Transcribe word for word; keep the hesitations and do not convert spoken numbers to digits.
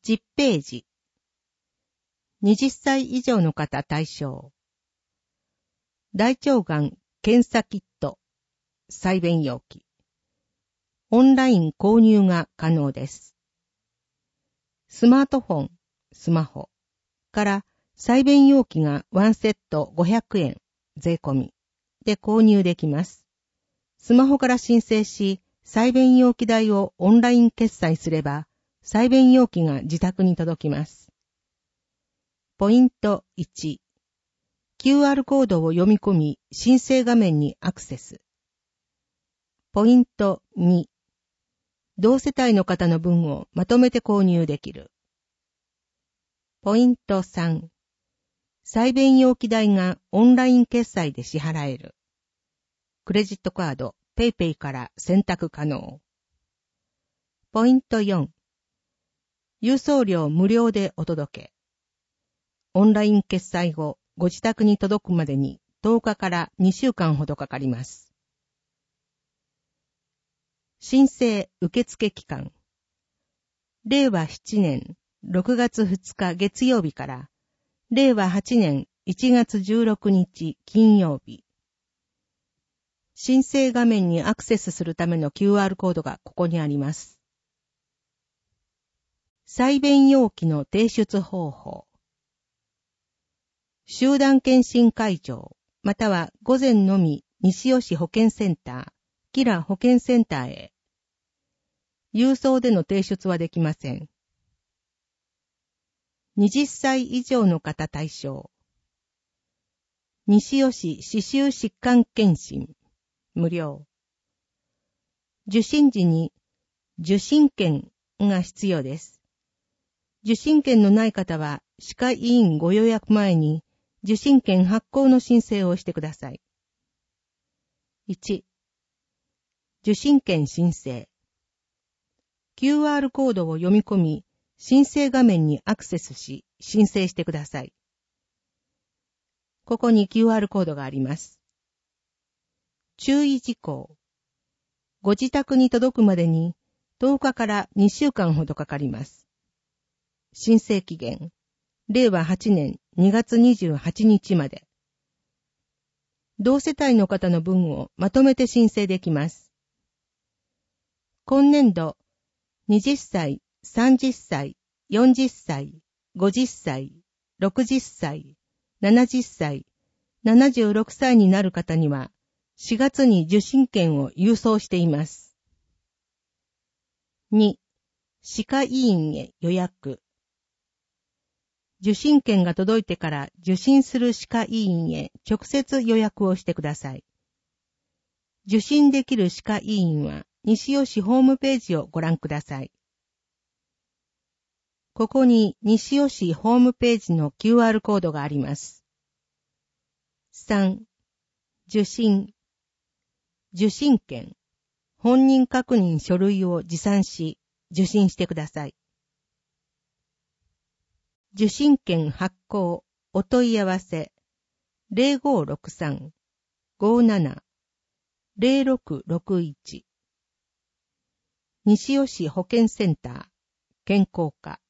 じゅっページ。はたち以上の方対象。大腸がん検査キット、採便容器。オンライン購入が可能です。スマートフォン、スマホから採便容器がワンセットごひゃくえん税込みで購入できます。スマホから申請し、採便容器代をオンライン決済すれば、採便容器が自宅に届きます。ポイントいち、キューアール コードを読み込み、申請画面にアクセス。ポイントに、同世帯の方の分をまとめて購入できる。ポイントさん、採便容器代がオンライン決済で支払える。クレジットカード、ペイペイから選択可能。ポイントよん、郵送料無料でお届け。オンライン決済後、ご自宅に届くまでにとおかからにしゅうかんほどかかります。申請受付期間。れいわななねんろくがつふつか月曜日かられいわはちねんいちがつじゅうろくにち金曜日。申請画面にアクセスするための キューアール コードがここにあります。採便容器の提出方法。集団検診会場、または午前のみ西尾市保健センター、キラ保健センターへ。郵送での提出はできません。はたち以上の方対象。西尾市歯周疾患検診、無料。受診時に受診券が必要です。受診券のない方は歯科医院ご予約前に受診券発行の申請をしてください。いち、受診券申請。キューアール コードを読み込み、申請画面にアクセスし、申請してください。ここに キューアール コードがあります。注意事項。ご自宅に届くまでにとおかからにしゅうかんほどかかります。申請期限。れいわはちねんにがつにじゅうはちにちまで。同世帯の方の分をまとめて申請できます。今年度、はたち、さんじゅっさい、よんじゅっさい、ごじゅっさい、ろくじゅっさい、ななじゅっさい、ななじゅうろくさいになる方には、しがつに受診券を郵送しています。に、歯科医院へ予約。受診券が届いてから受診する歯科医院へ直接予約をしてください。受診できる歯科医院は西尾市ホームページをご覧ください。ここに西尾市ホームページの キューアール コードがあります。さん、受診。受診券。本人確認書類を持参し、受診してください。受診券発行、お問い合わせ、ゼロごろくさん、ごなな、ゼロろくろくいち。西尾市保健センター、健康課。